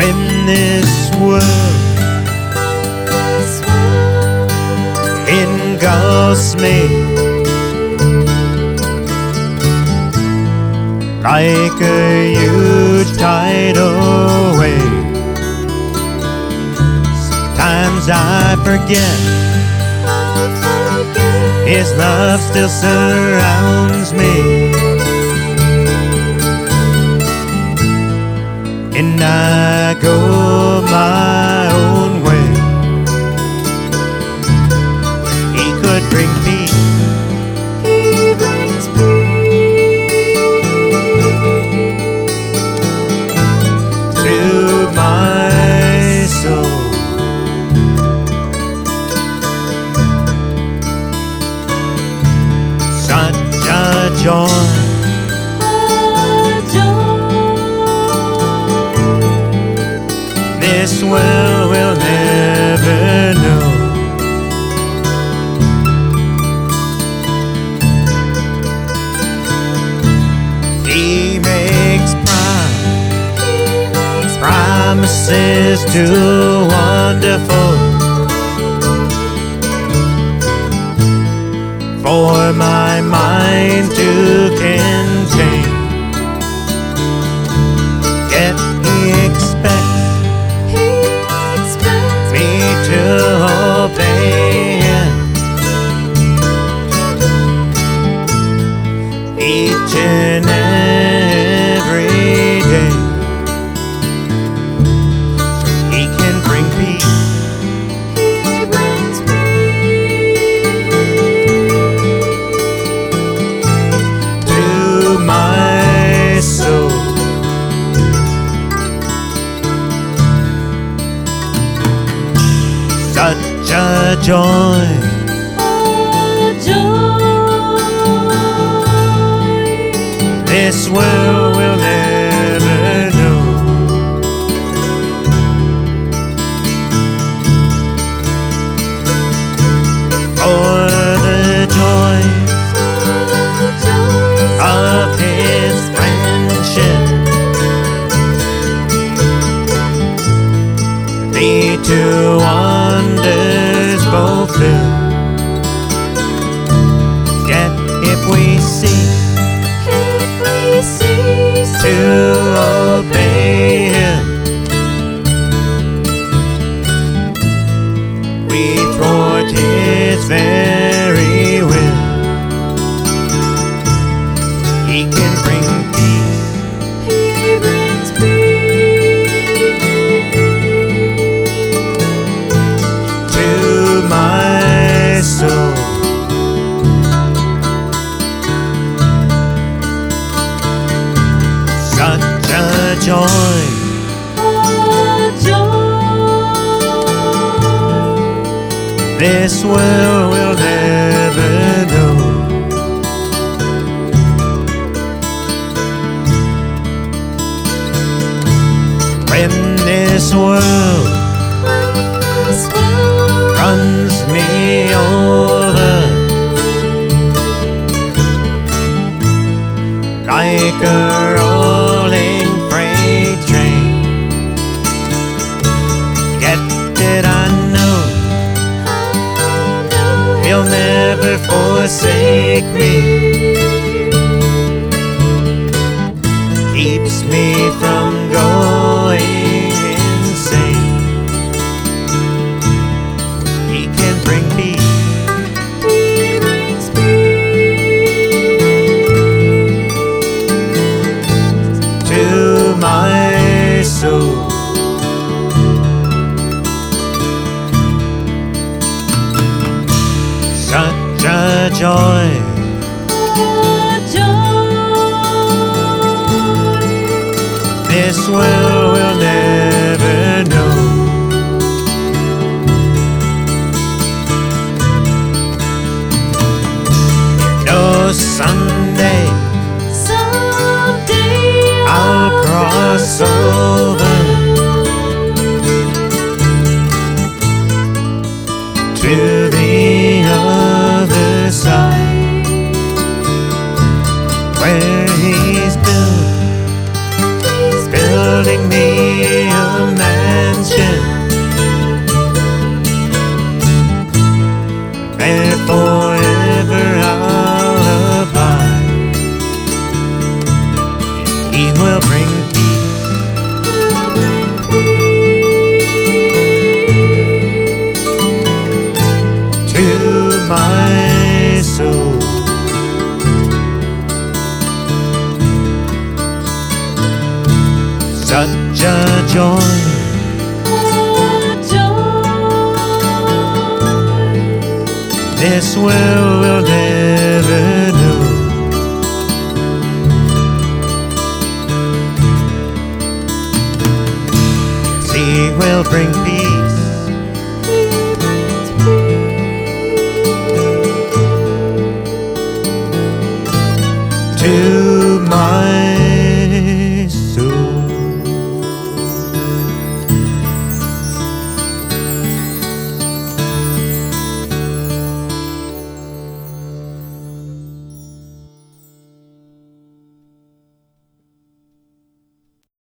when this world engulfs me like a huge tidal wave. Sometimes I forget His love still surrounds me, and I go my own way. He could bring peace. He brings peace to my soul. Such a joy. This world will never know. He makes promises too wonderful for my mind to contain. Yet He expects me to obey Him each and every day, so He can bring peace. He brings peace to my soul. Such a joy. This world will never know. For the joys of His friendship, the two wonders fulfill. Yet if we cease to obey Him, we thwart His very will. He can bring peace. He brings peace to my soul. Such a joy. This world will never know. When this world runs me over like a rolling freight train, yet did I know He'll never forsake me. Keeps me from going insane. He can bring peace. He brings peace to my soul. Such a joy. This world will never know. No, someday I'll cross over to the other side, where He's building me a friendship. And forever I'll abide. He will bring peace to my soul. Such a joy, this world will never know. He will bring